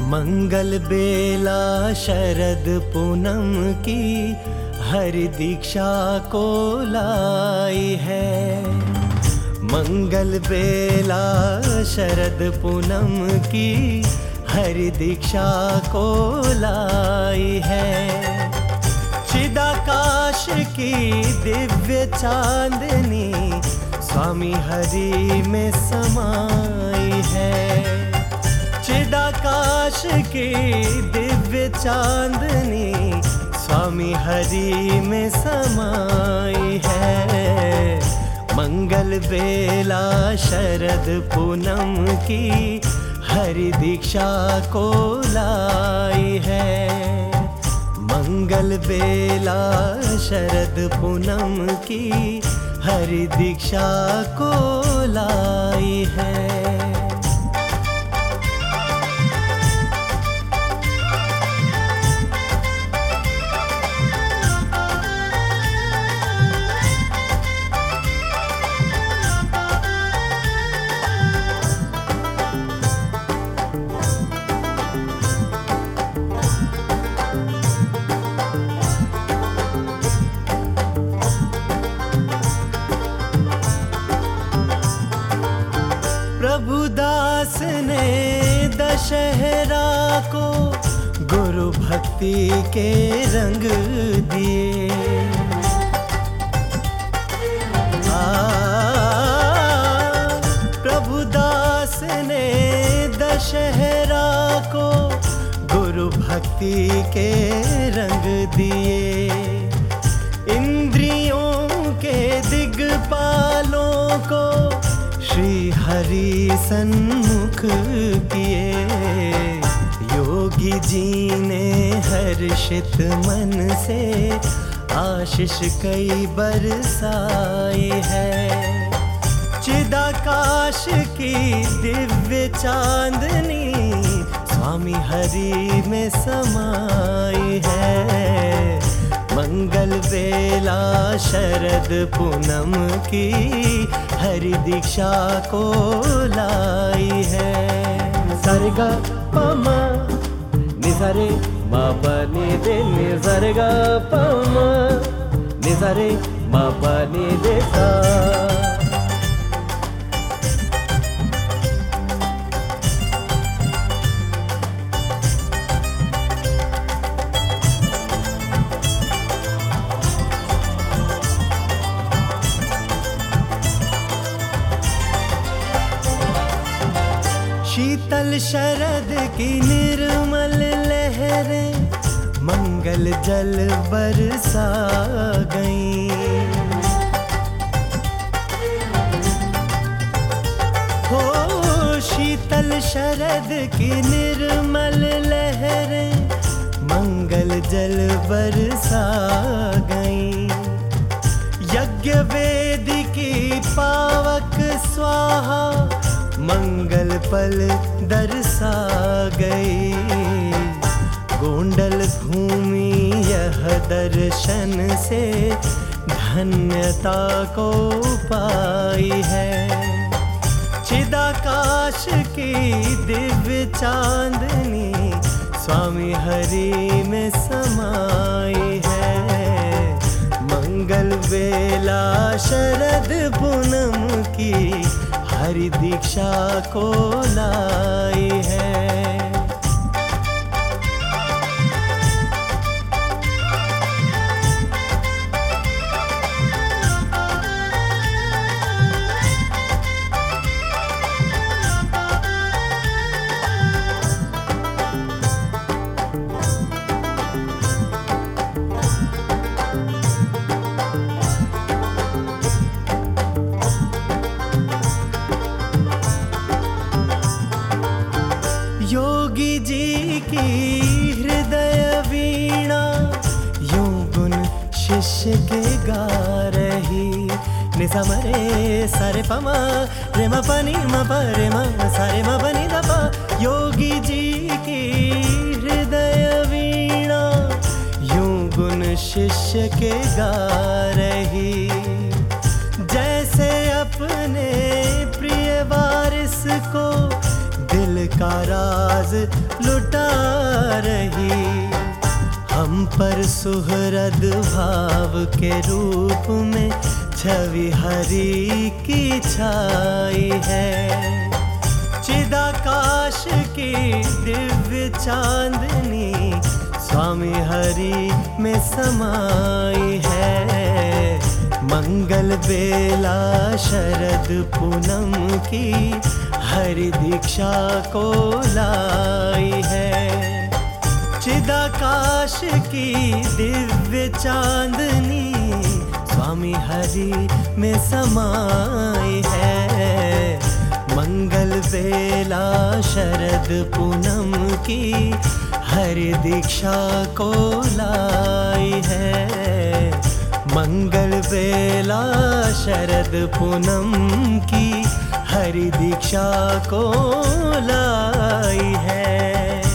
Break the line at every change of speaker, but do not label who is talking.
मंगल बेला शरद पूनम की हरि दीक्षा को लाई है। मंगल बेला शरद पूनम की हरि दीक्षा को लाई है। चिदाकाश की दिव्य चांदनी स्वामी हरि में समाई है। चिदाकाश की दिव्य चांदनी स्वामी हरि में समाई है। मंगल बेला शरद पूनम की हरि दीक्षा को लाई है। मंगल बेला शरद पूनम की हरि दीक्षा को लाई है। प्रभुदास ने दशहरा को गुरु भक्ति के रंग दिए। प्रभुदास ने दशहरा को गुरु भक्ति के रंग दिए। इंद्रियों के दिग्पालों को श्री हरि सन्मुख किए। योगी जी ने हर्षित मन से आशीष कई बरसाई है। चिदाकाश की दिव्य चांदनी स्वामी हरि में समाई है। मंगल बेला शरद पूनम की हरि दीक्षा को लाई है। सरगा पमा निजरे मापा निदे निजरगा पमा निजरे मापा निदे सा। शीतल शरद की निर्मल लहरें मंगल जल बरसा गईं। हो शीतल शरद की निर्मल लहरें मंगल जल बरसा गईं। यज्ञ वेदिकी पावक स्वाहा मंगल पल दरसा गई। गोंडल भूमि यह दर्शन से धन्यता को पाई है। चिदाकाश की दिव्य चांदनी स्वामी हरि में समाई है। मंगल बेला शरद पूनम की हरि दीक्षा को लाई है। योगी जी की हृदय वीणा यूं गुण शिष्य के गा रही। निसा मरे सारे पमा रे म पनि म परे म सारे म पनि द पा। योगी जी की हृदय वीणा यूं गुण शिष्य के गा रही। जैसे अपने प्रिय वारिस को दिल का राज लुटा रही। हम पर सुहरद भाव के रूप में छवि हरि की छाई है। चिदाकाश की दिव्य चांदनी स्वामी हरि में समाई है। मंगल बेला शरद पूनम की हरि दीक्षा को लाई है। चिदाकाश की दिव्य चांदनी स्वामी हरि में समाई है। मंगल बेला शरद पूनम की हरि दीक्षा को लाई है। मंगल बेला शरद पूनम की हरि दीक्षा को लाई है।